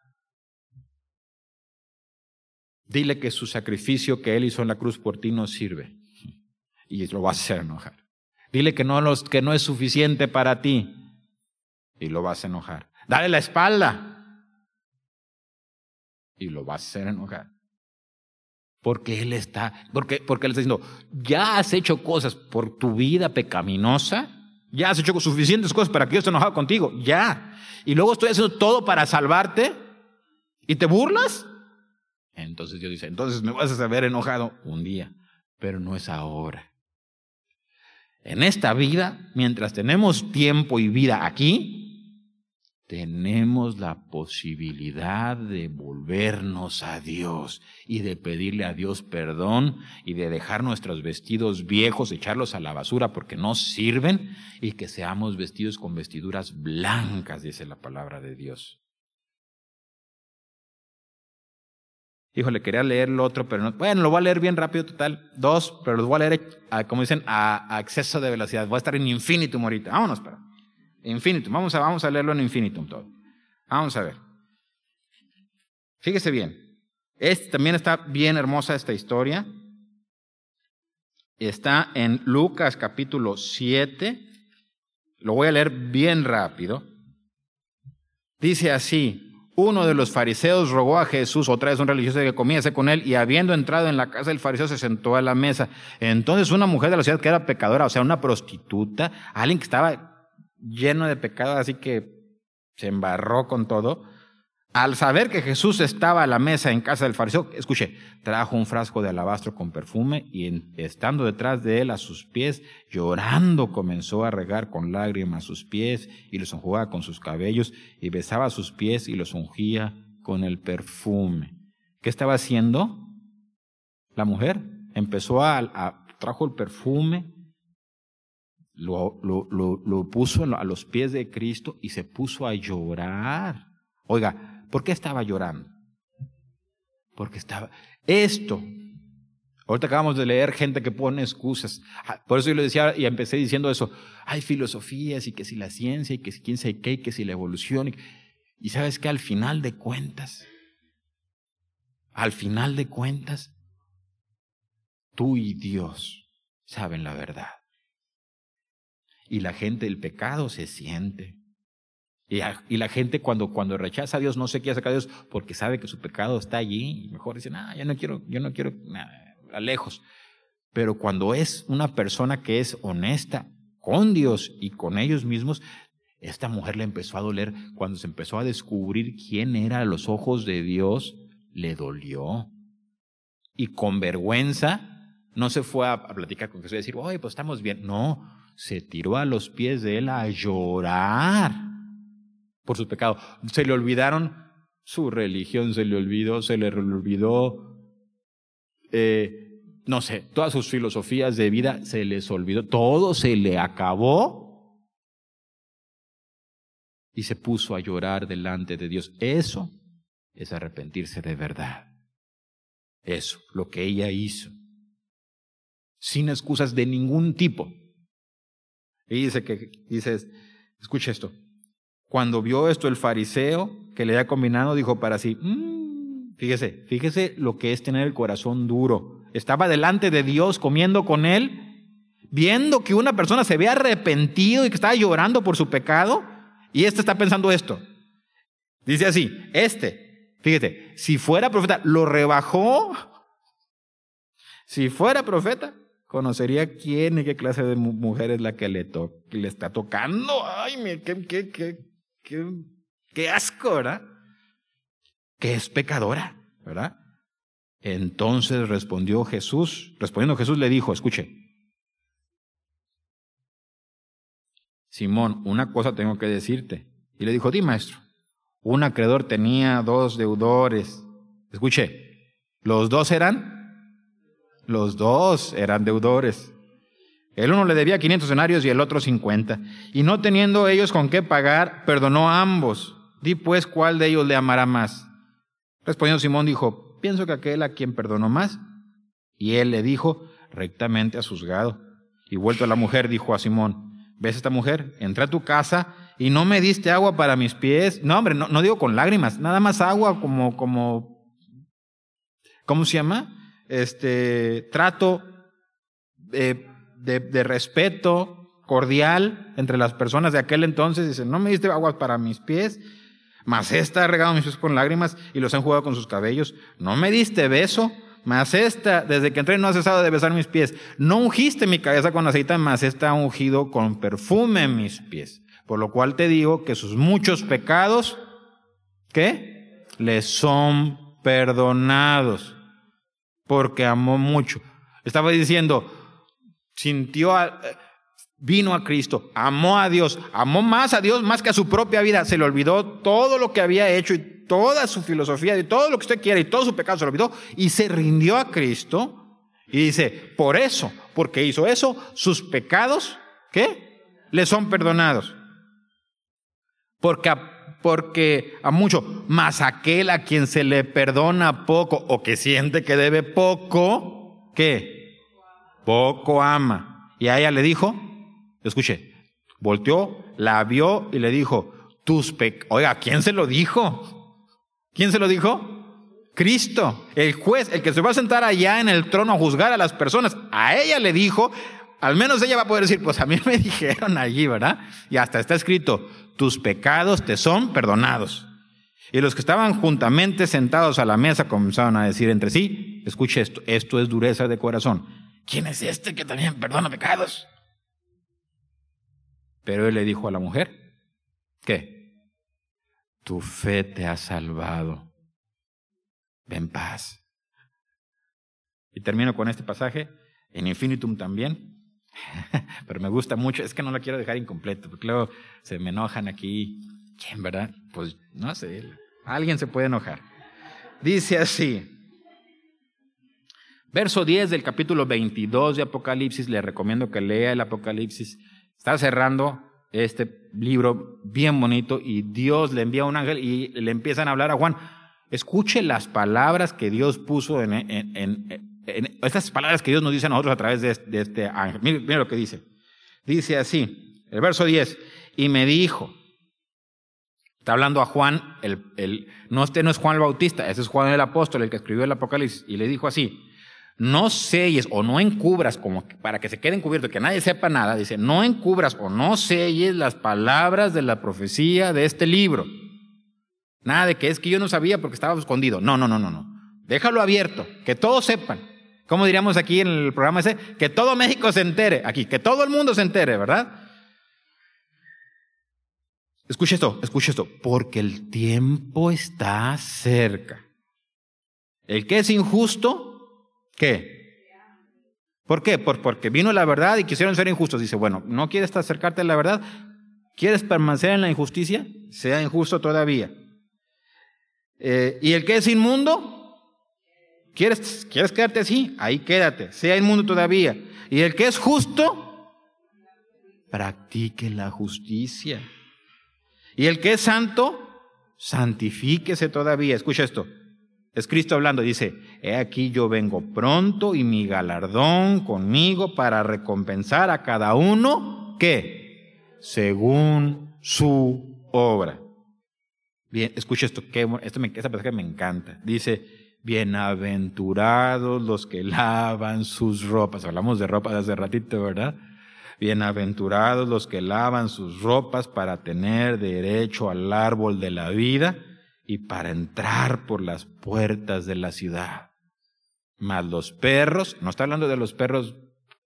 dile que su sacrificio que Él hizo en la cruz por ti no sirve y lo vas a hacer enojar. Dile que no, los, que no es suficiente para ti y lo vas a enojar. Dale la espalda y lo vas a hacer enojar. Porque Él está, porque, porque Él está diciendo, ya has hecho cosas por tu vida pecaminosa, ya has hecho suficientes cosas para que yo esté enojado contigo, ya. Y luego estoy haciendo todo para salvarte y te burlas. Entonces Dios dice, entonces me vas a saber enojado un día, pero no es ahora. En esta vida, mientras tenemos tiempo y vida aquí, tenemos la posibilidad de volvernos a Dios y de pedirle a Dios perdón y de dejar nuestros vestidos viejos, echarlos a la basura porque no sirven y que seamos vestidos con vestiduras blancas, dice la palabra de Dios. Híjole, quería leer lo otro, pero no. Bueno, lo voy a leer bien rápido, total. Dos, pero los voy a leer, a, como dicen, a, a exceso de velocidad. Voy a estar en infinitum ahorita. Vámonos, pero. Infinitum. Vamos a, vamos a leerlo en infinitum todo. Vamos a ver. Fíjese bien. Este, también está bien hermosa esta historia. Está en Lucas capítulo siete. Lo voy a leer bien rápido. Dice así. Uno de los fariseos rogó a Jesús, otra vez un religioso, que comiese con él, y habiendo entrado en la casa del fariseo se sentó a la mesa. Entonces una mujer de la ciudad que era pecadora, o sea, una prostituta, alguien que estaba lleno de pecado, así que se embarró con todo, al saber que Jesús estaba a la mesa en casa del fariseo, escuche, trajo un frasco de alabastro con perfume y en, estando detrás de él a sus pies, llorando comenzó a regar con lágrimas sus pies y los enjugaba con sus cabellos y besaba sus pies y los ungía con el perfume. ¿Qué estaba haciendo la mujer? Empezó a, a trajo el perfume, lo, lo, lo, lo puso a los pies de Cristo y se puso a llorar. Oiga, ¿por qué estaba llorando? Porque estaba... Esto, ahorita acabamos de leer gente que pone excusas. Por eso yo le decía y empecé diciendo eso. Hay filosofías y que si la ciencia y que si quién sabe qué y que si la evolución. Y, y sabes que al final de cuentas, al final de cuentas, tú y Dios saben la verdad. Y la gente, el pecado se siente. Y, a, y la gente cuando, cuando rechaza a Dios no se quiere sacar a Dios porque sabe que su pecado está allí y mejor dicen, ah, yo no quiero, yo no quiero, nada, lejos. Pero cuando es una persona que es honesta con Dios y con ellos mismos, esta mujer le empezó a doler. Cuando se empezó a descubrir quién era a los ojos de Dios, le dolió. Y con vergüenza no se fue a, a platicar con Jesús y decir, oye, pues estamos bien. No, se tiró a los pies de él a llorar por su pecado. Se le olvidaron su religión, se le olvidó, se le olvidó, eh, no sé, todas sus filosofías de vida se les olvidó, todo se le acabó y se puso a llorar delante de Dios. Eso es arrepentirse de verdad. Eso, lo que ella hizo, sin excusas de ningún tipo. Y dice que, dices, escucha esto. Cuando vio esto el fariseo que le había combinado, dijo para sí, mmm, fíjese, fíjese lo que es tener el corazón duro. Estaba delante de Dios comiendo con él, viendo que una persona se había arrepentido y que estaba llorando por su pecado, y este está pensando esto. Dice así, este, fíjate, si fuera profeta, lo rebajó. Si fuera profeta, conocería quién y qué clase de mujer es la que le, to que le está tocando. Ay, me, qué, qué, qué, qué, qué asco, ¿verdad? Que es pecadora, ¿verdad? Entonces respondió Jesús, respondiendo Jesús le dijo, escuche, Simón, una cosa tengo que decirte. Y le dijo, di, maestro. Un acreedor tenía dos deudores. Escuche, ¿los dos eran? Los dos eran deudores. El uno le debía quinientos denarios y el otro cincuenta. Y no teniendo ellos con qué pagar, perdonó a ambos. Di pues, ¿cuál de ellos le amará más? Respondiendo Simón dijo, pienso que aquel a quien perdonó más. Y él le dijo, rectamente has juzgado. Y vuelto a la mujer, dijo a Simón, ¿ves esta mujer? Entré a tu casa y no me diste agua para mis pies. No, hombre, no, no digo con lágrimas, nada más agua como, como, ¿cómo se llama? Este, trato eh, de, de respeto cordial entre las personas de aquel entonces. Dice, no me diste agua para mis pies, mas esta ha regado mis pies con lágrimas y los han jugado con sus cabellos. No me diste beso, mas esta, desde que entré no ha cesado de besar mis pies. No ungiste mi cabeza con aceite, mas esta ha ungido con perfume mis pies. Por lo cual te digo que sus muchos pecados, ¿qué? Le son perdonados, porque amó mucho. Estaba diciendo, sintió, a, vino a Cristo, amó a Dios, amó más a Dios más que a su propia vida. Se le olvidó todo lo que había hecho y toda su filosofía y todo lo que usted quiere y todo su pecado se lo olvidó y se rindió a Cristo y dice, por eso, porque hizo eso, sus pecados, ¿qué? Le son perdonados. Porque a, porque a mucho, más aquel a quien se le perdona poco o que siente que debe poco, ¿qué? Poco ama. Y a ella le dijo, escuche, volteó, la vio y le dijo, tus pecados, oiga, ¿quién se lo dijo? ¿Quién se lo dijo? Cristo, el juez, el que se va a sentar allá en el trono a juzgar a las personas. A ella le dijo, al menos ella va a poder decir, pues a mí me dijeron allí, ¿verdad? Y hasta está escrito, tus pecados te son perdonados. Y los que estaban juntamente sentados a la mesa comenzaron a decir entre sí, escuche esto, esto es dureza de corazón. ¿Quién es este que también perdona pecados? Pero él le dijo a la mujer, ¿qué? Tu fe te ha salvado. Ve en paz. Y termino con este pasaje, en infinitum también, pero me gusta mucho, es que no lo quiero dejar incompleto, porque luego se me enojan aquí. ¿Quién, verdad? Pues no sé, alguien se puede enojar. Dice así, verso diez del capítulo veintidós de Apocalipsis, le recomiendo que lea el Apocalipsis, está cerrando este libro bien bonito y Dios le envía un ángel y le empiezan a hablar a Juan. Escuche las palabras que Dios puso en, en, en, en estas palabras que Dios nos dice a nosotros a través de, de este ángel. Mire, mire lo que dice. Dice así, el verso diez, y me dijo, está hablando a Juan, el, el, no, este no es Juan el Bautista, ese es Juan el apóstol, el que escribió el Apocalipsis, y le dijo así, no selles o no encubras, como para que se quede encubierto, que nadie sepa nada, dice, no encubras o no selles las palabras de la profecía de este libro. Nada de que es que yo no sabía porque estaba escondido. No, no, no, no, no. Déjalo abierto, que todos sepan. Como diríamos aquí en el programa ese, que todo México se entere, aquí, que todo el mundo se entere, ¿verdad? Escuche esto, escuche esto, porque el tiempo está cerca. El que es injusto, ¿qué? ¿Por qué? Por, porque vino la verdad y quisieron ser injustos. Dice, bueno, ¿no quieres acercarte a la verdad? ¿Quieres permanecer en la injusticia? Sea injusto todavía. Eh, ¿Y el que es inmundo? ¿Quieres, ¿Quieres quedarte así? Ahí quédate, sea inmundo todavía. ¿Y el que es justo? Practique la justicia. ¿Y el que es santo? Santifíquese todavía. Escucha esto. Es Cristo hablando, dice, he aquí yo vengo pronto y mi galardón conmigo para recompensar a cada uno, ¿qué? Según su obra. Bien, escucha esto, que esto me, esta pasaje me encanta. Dice, bienaventurados los que lavan sus ropas. Hablamos de ropas hace ratito, ¿verdad? Bienaventurados los que lavan sus ropas para tener derecho al árbol de la vida y para entrar por las puertas de la ciudad. Mas los perros, no está hablando de los perros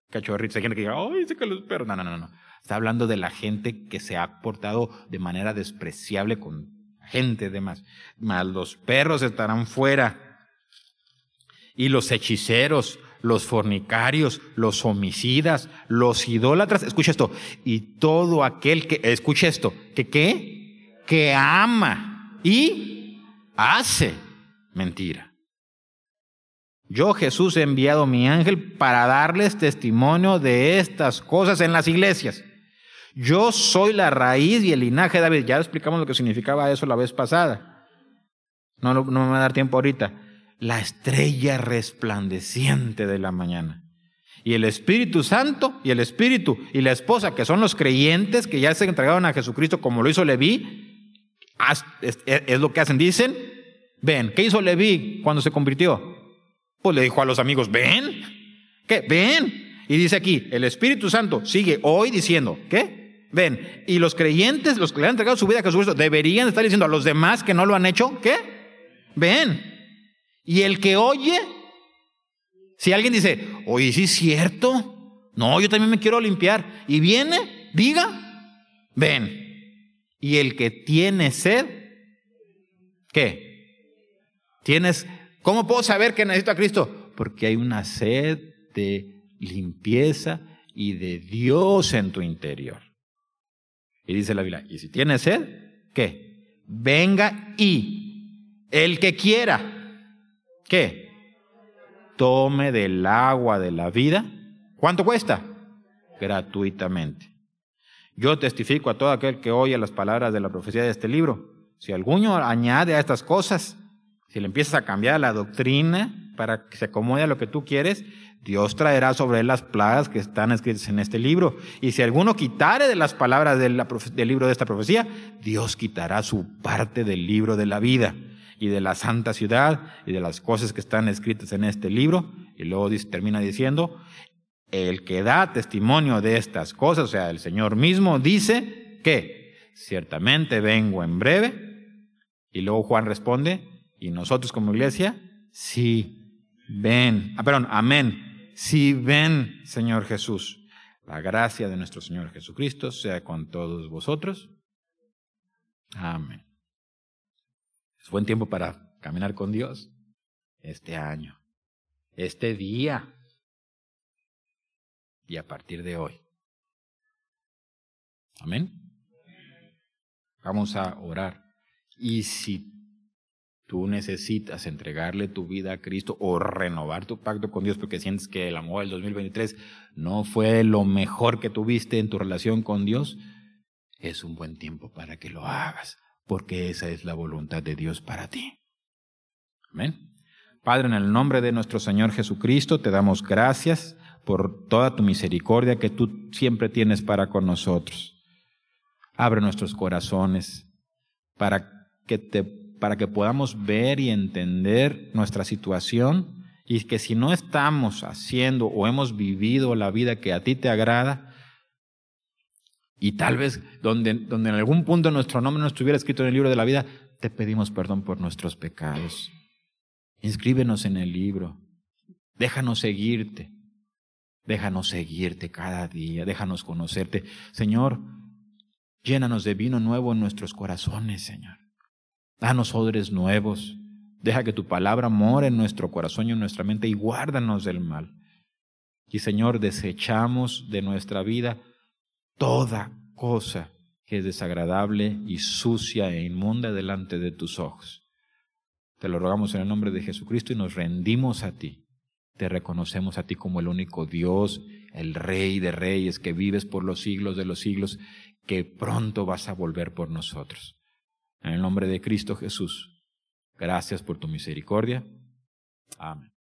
cachorritos. Hay gente que diga, ¡ay, dice que los perros! No, no, no, no. Está hablando de la gente que se ha portado de manera despreciable con gente demás. Más los perros estarán fuera. Y los hechiceros, los fornicarios, los homicidas, los idólatras. Escucha esto. Y todo aquel que, escucha esto, que ¿qué? Que ama y hace mentira. Yo, Jesús, he enviado mi ángel para darles testimonio de estas cosas en las iglesias. Yo soy la raíz y el linaje de David. Ya explicamos lo que significaba eso la vez pasada. No, no, no me va a dar tiempo ahorita. La estrella resplandeciente de la mañana. Y el Espíritu Santo y el Espíritu y la esposa, que son los creyentes que ya se entregaron a Jesucristo como lo hizo Leví, es, es, es lo que hacen. Dicen, ven. ¿Qué hizo Leví cuando se convirtió? Pues le dijo a los amigos, ven. ¿Qué? Ven. Y dice aquí, el Espíritu Santo sigue hoy diciendo, ¿qué? Ven. Y los creyentes, los que le han entregado su vida a Jesucristo, deberían estar diciendo a los demás que no lo han hecho, ¿qué? Ven. Y el que oye, si alguien dice, oye, ¿sí es cierto? No, yo también me quiero limpiar. Y viene, diga, ven. Y el que tiene sed, ¿qué? Tienes, ¿cómo puedo saber que necesito a Cristo? Porque hay una sed de limpieza y de Dios en tu interior. Y dice la Biblia, y si tienes sed, ¿qué? Venga y el que quiera, ¿qué? Tome del agua de la vida. ¿Cuánto cuesta? Gratuitamente. Yo testifico a todo aquel que oye las palabras de la profecía de este libro. Si alguno añade a estas cosas, si le empiezas a cambiar la doctrina para que se acomode a lo que tú quieres, Dios traerá sobre él las plagas que están escritas en este libro. Y si alguno quitare de las palabras de la, del libro de esta profecía, Dios quitará su parte del libro de la vida y de la santa ciudad y de las cosas que están escritas en este libro. Y luego dice, termina diciendo, el que da testimonio de estas cosas, o sea, el Señor mismo dice que ciertamente vengo en breve. Y luego Juan responde, y nosotros como iglesia, sí, ven, ah, perdón, amén, sí, ven, Señor Jesús. La gracia de nuestro Señor Jesucristo sea con todos vosotros. Amén. Es buen tiempo para caminar con Dios este año, este día y a partir de hoy. Amén. Vamos a orar. Y si tú necesitas entregarle tu vida a Cristo o renovar tu pacto con Dios porque sientes que el amor del dos mil veintitrés no fue lo mejor que tuviste en tu relación con Dios, es un buen tiempo para que lo hagas, porque esa es la voluntad de Dios para ti. Amén. Padre, en el nombre de nuestro Señor Jesucristo, te damos gracias por toda tu misericordia que tú siempre tienes para con nosotros. Abre nuestros corazones para que te, para que podamos ver y entender nuestra situación, y que si no estamos haciendo o hemos vivido la vida que a ti te agrada, y tal vez donde, donde en algún punto nuestro nombre no estuviera escrito en el libro de la vida, te pedimos perdón por nuestros pecados. Inscríbenos en el libro. Déjanos seguirte. Déjanos seguirte cada día. Déjanos conocerte. Señor, llénanos de vino nuevo en nuestros corazones, Señor. Danos odres nuevos. Deja que tu palabra more en nuestro corazón y en nuestra mente y guárdanos del mal. Y Señor, desechamos de nuestra vida toda cosa que es desagradable y sucia e inmunda delante de tus ojos. Te lo rogamos en el nombre de Jesucristo y nos rendimos a ti. Te reconocemos a ti como el único Dios, el Rey de Reyes, que vives por los siglos de los siglos, que pronto vas a volver por nosotros. En el nombre de Cristo Jesús, gracias por tu misericordia. Amén.